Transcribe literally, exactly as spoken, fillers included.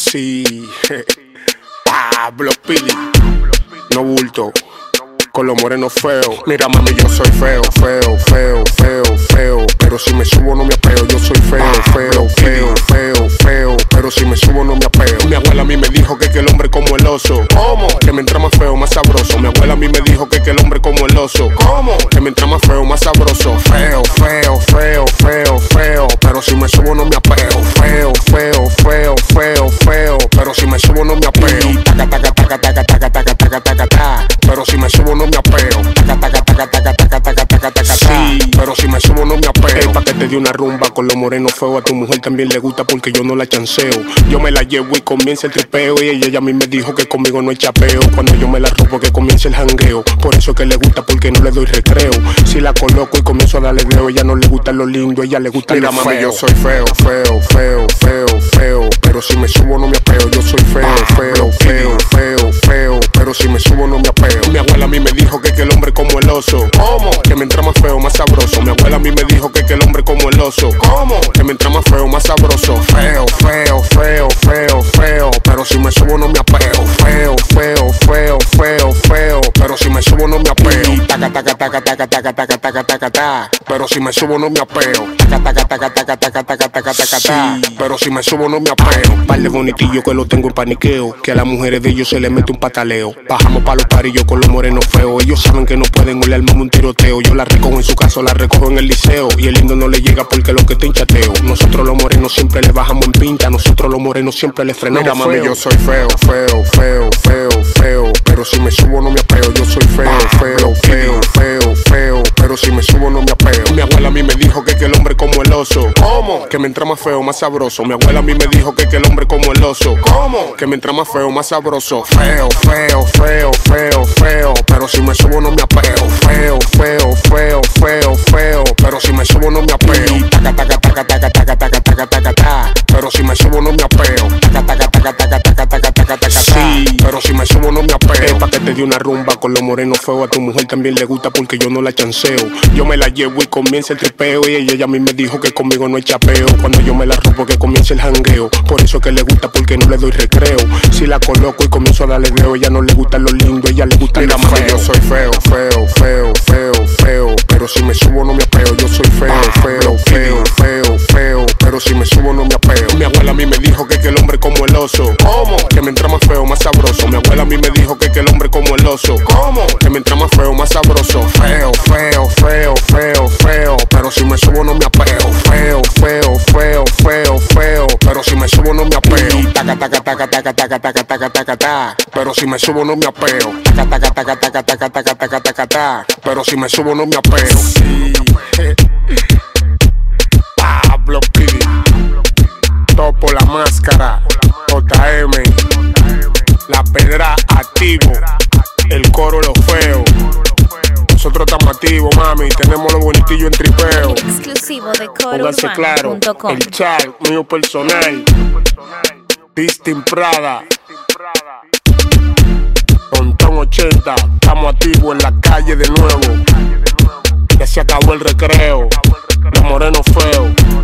Sí, Pablo Pili, no bulto, con los morenos feos. Mira mami, yo soy feo, feo, feo, feo, feo, pero si me subo no me apeo. Yo soy feo, feo, feo, feo, feo, pero si me subo no me apeo. Mi abuela a mí me dijo que que el hombre como el oso. ¿Cómo? Que me entra más feo, más sabroso. Mi abuela a mí me dijo que que el hombre como el oso. ¿Cómo? Que me entra más feo, más sabroso. Feo, feo, feo, feo, feo, pero si me subo no me apeo. Feo, feo, feo, feo, feo, pero si me subo no me apeo. Taca, taca, taca, taca, taca, taca, taca, taca, taca, pero si me subo no me apeo. Taca, taca, taca, taca, taca, taca, taca, taca, sí, pero si me subo no me apeo. El paquete de una rumba con los morenos feos. A tu mujer también le gusta porque yo no la chanceo. Yo me la llevo y comienza el tripeo. Y ella, ella a mí me dijo que conmigo no hay chapeo. Cuando yo me la robo que comience el jangueo. Por eso que le gusta porque no le doy recreo. Si la coloco y comienzo a darle dedo, ella no le gusta lo lindo, ella le gusta lo feo. Mira mami, yo soy feo, feo, feo, feo, feo, pero si me subo no me apeo. Yo soy feo, feo, feo, feo, feo, pero si me subo no me apeo. Mi abuela a mí me dijo que que el hombre como el oso. ¿Cómo? Que me entra más feo, más sabroso. Mi abuela a mí me dijo que que el hombre como el oso. ¿Cómo? Que me entra más feo, más sabroso. Feo, feo, feo, feo, feo, pero si me subo no me apeo. Feo, feo, feo, feo, feo, pero si me subo no me apeo. Taca, taca, taca, taca, taca, taca, taca, taca, taca, pero si me subo no me apeo. Taca, taca, taca, taca, taca, taca, taca, taca, taca, pero si me subo no me apeo. Par de bonitillos que lo tengo en paniqueo, que a las mujeres de ellos se les mete un pataleo. Bajamos pa' los parillos con los morenos feos. Ellos saben que no pueden oler al mamá un tiroteo. Yo la recojo en su caso, la recojo en el liceo. Y el lindo no le llega porque lo que te hinchateo. Nosotros los morenos siempre le bajamos en pinta. Nosotros los morenos siempre le frenamos. Mira mami, yo soy feo, feo, feo, feo, feo, pero si me subo no me apeo. Yo soy feo, feo, feo, feo, feo, pero si me subo no me apeo. Mi abuela a mí me dijo que que el hombre como el oso. ¿Cómo? Que me entra más feo, más sabroso. Mi abuela a mí me dijo que que el hombre como el oso. ¿Cómo? Que me entra más feo, más sabroso. Feo, feo, feo, feo, feo, pero si me subo no me apeo. Feo, feo, feo, feo, feo, pero si me subo no me apeo. Taca, taca, taca, taca, taca, taca, taca, taca, taca, pero si me subo no me apeo. Taca, taca, taca, taca, taca, taca, taca, taca, sí, pero si me subo no me apeo. El paquete de una rumba con los morenos feos. A tu mujer también le gusta porque yo no la chanceo. Yo me la llevo y comienza el tripeo. Y ella, ella a mí me dijo que conmigo no hay chapeo. Cuando yo me la robo que comience el jangueo. Por eso que le gusta porque no le doy recreo. Si la coloco y comienzo a darle dedo, ella no le gusta lo lindo, ella le gusta lo feo. Yo soy feo, feo, feo, feo, feo, pero si me subo no me apeo. Yo soy feo, feo, feo, feo, feo, pero si me subo no me apeo. Mi abuela a mí me dijo que que el hombre como el oso. ¿Cómo? Que me entra más feo, más sabroso. Mi abuela a mí me dijo que que el hombre como el oso. ¿Cómo? Que me entra más feo, más sabroso. Feo, feo, feo, feo, feo, pero si me subo no me apeo. Feo, feo, feo, feo, feo, pero si me subo no me apeo. Taca, taca, taca, taca, taca, taca, taca, taca, taca, pero si me subo no me apeo. Taca, taca, taca, taca, taca, taca, taca, taca, taca, pero si me subo no me apeo. Sí. Pablo Pili, Topo la máscara, J M, la pedra activo, el coro lo feo. Nosotros estamos activos, mami, tenemos los bonitillos en tripeo. Exclusivo de coro Póngase claro, el chat mío personal, Distin Prada, Pontón ochenta, estamos activos en la calle de nuevo. Ya se acabó el recreo, los morenos feos.